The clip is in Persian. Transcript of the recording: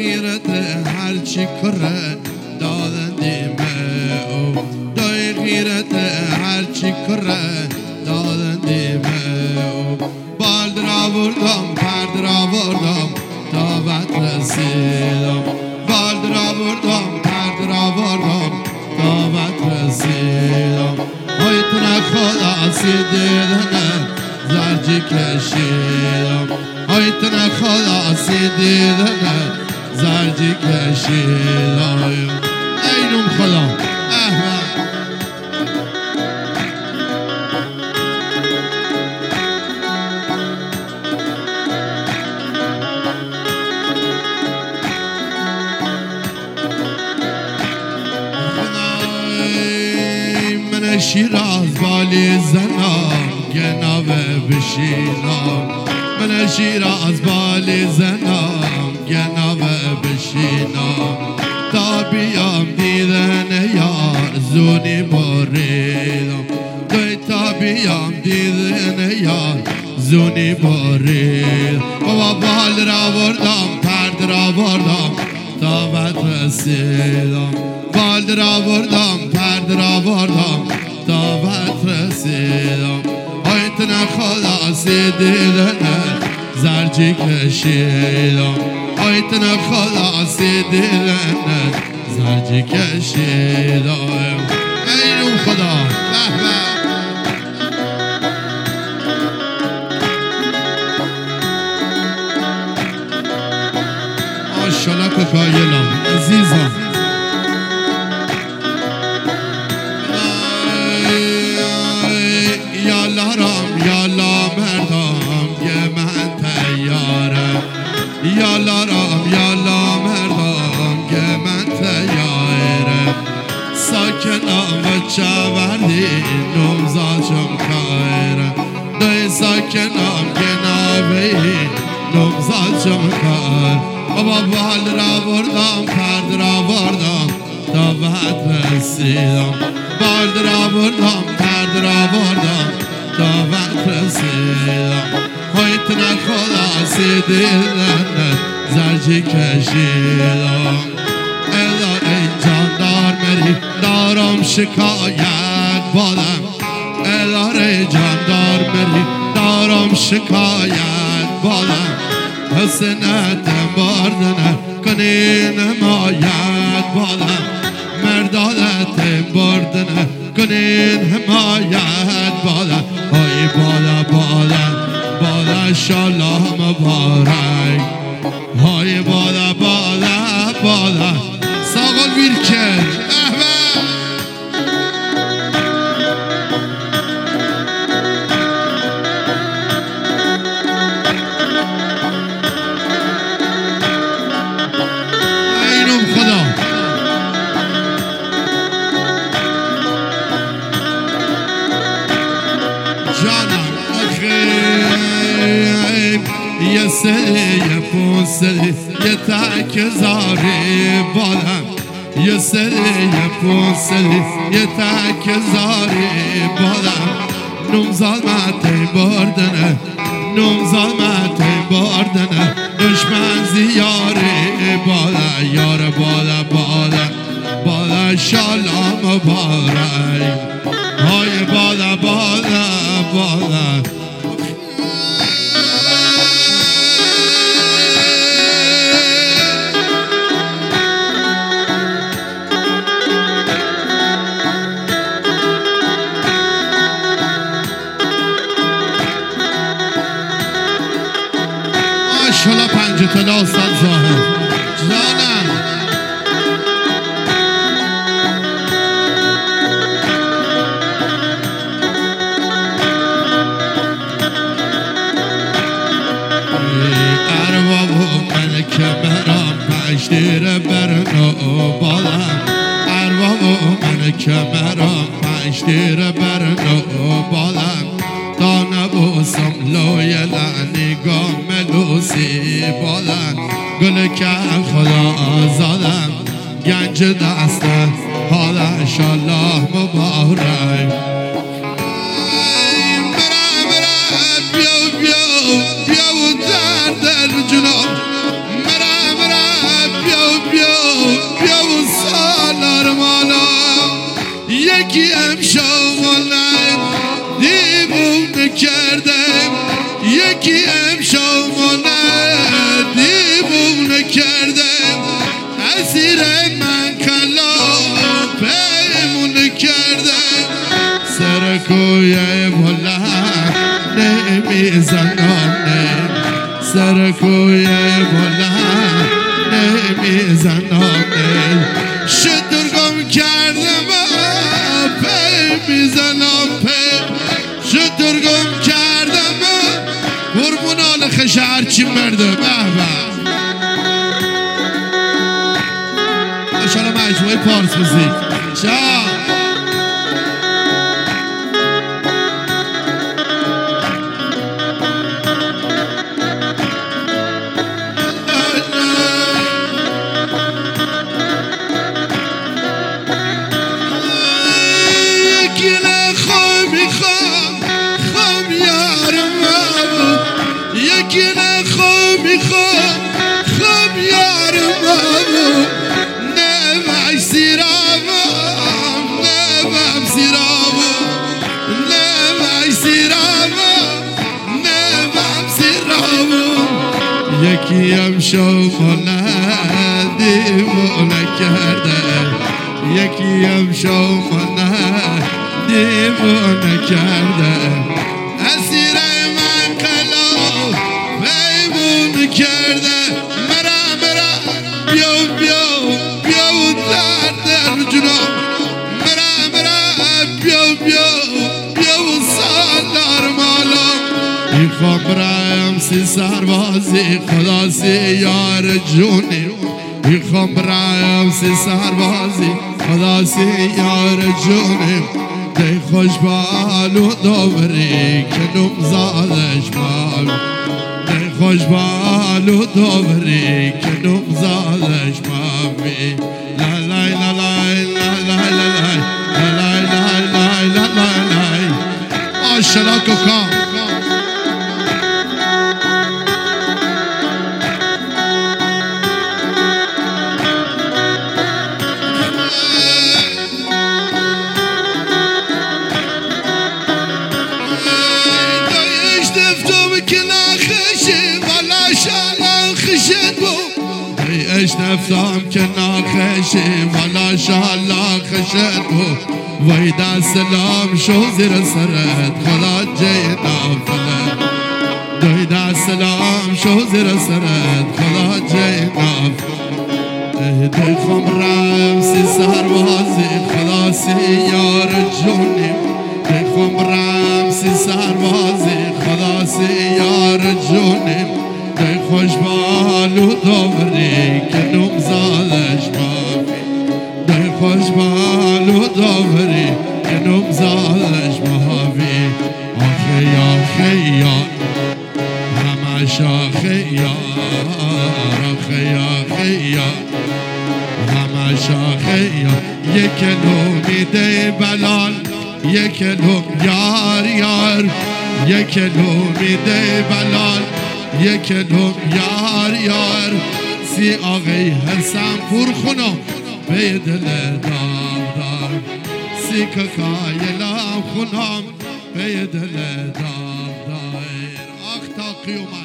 غیرت هرچی کره دادن دیمه او دای غیرت هرچی کره دادن دیمه او بالد را بردم پرد را بردم تا بد رسیدم بالد را بردم پرد را بردم تا بد رسیدم هایتنا خدا سیدیدنه زرجی کشیدم هایتنا خدا سیدیدنه زرجی کشیدم اینم خدا احمد من شیراز بالی زنم گناوه بشینم من شیراز بالی زنم گناوه بشینم تا بیام دیدن یار زونی باریدم تا بیام دیدن یار زونی باریدم بابا بال را بردم پرد را بردم تا بد رسیدم بال را بردم پرد را بردم تا بد رسیدم آیتنا خدا سیدیدنه زرجی کشیدم آیتنا خدا سیدیدنه زرجی کشیدم اینو خدا بهبه ماشالله که کایلم عزیزم یالا رام یالا مردم یه من تیارم یالا رام یالا مردم یه من تیارم ساکنم و چوردی نمزاشم کارم دوی ساکنم گنابی نمزاشم کار بابا بال را بردم پرد را بردم تا بد رسیدم بال را بردم پرد را بردم تا بد رسیدم هایتنا خدا سیدیدنه زرجی کشیدم اداره جاندار مری دارم شکایت بالم اداره جاندار مری دارم شکایت بالم حسنت بردنه کنین حمایت بالم مردادت بردنه کنین حمایت بالم های بالا بالا بالا شالله مبارک های بالا بالا بالا ساقل ویرکن احمد اینم خدا جانم یه سری یه پونسری یه تک زاری بالم یه سری یه پونسری یه تک زاری بالم نوم ظلمت بردنه نوم ظلمت بردنه دشمن زیاری بالا یار بالا بالا بالا شالله مبارک های بالا بالا بالا ماشالله پنج طلا استاد ظاهر جانم ارباب من کمرم پشتیر برنو بالم ارباب من کمرم پشتیر برنو بالم تا نبوسم لوی لعنی گاملوسی بالم گل که خدا زدم گنج دستم حالا انشالله مبارک بیا و درد جناب مرا یکی امشامانه دیوونه کرده اسیر من کلام پیمونه کرده سر کوی بلند نمیزنانه سر کوی بلند نمیزنانه شترگم کردم پی میزنم پی شترگم کردم قربون آل خش هرچی مرده به به ماشاءالله مجموعه پارس موزیک شاه یکی امشامانه دیوانه کرده یکی امشامانه دیوانه کرده اسیر من قلاب پیمون کرده مرا بیاو در جناب مرا بیاو سالار مالا میخوام برایم سی سربازی خدا سی یار جونی میخوام برایم سی سربازی خدا سی یار جونی دی خوش بالو دوبری که نمزادش مال دی خوش بالو دوبری که نمزادش مامی لا لا لا لا لا لا لا لا لا لا لا لا آشلاکو کام اشتفتم که ناخشی والا شالله خشد بود وی دا سلام شو زیر سرت خدا جای نافله دوی دا سلام شو زیر سرت خدا جای نافله دوی خم رمسی سربازی خدا سی یار جونی دوی خم رمسی سربازی خدا سی یار جونی دی خوش بالو دوبری که نمزادش مامی دی خوش بالو دوبری که نمزادش مامی آخه یا همش آخه یا همش آخه یا یک کلومی دی بلال یک کلوم یار یک کلومی دی بلال یک کلوم یار سی آقای حسن پور خونم به دل دار سی ککای لام خونم به دل دار آخ تا قیومت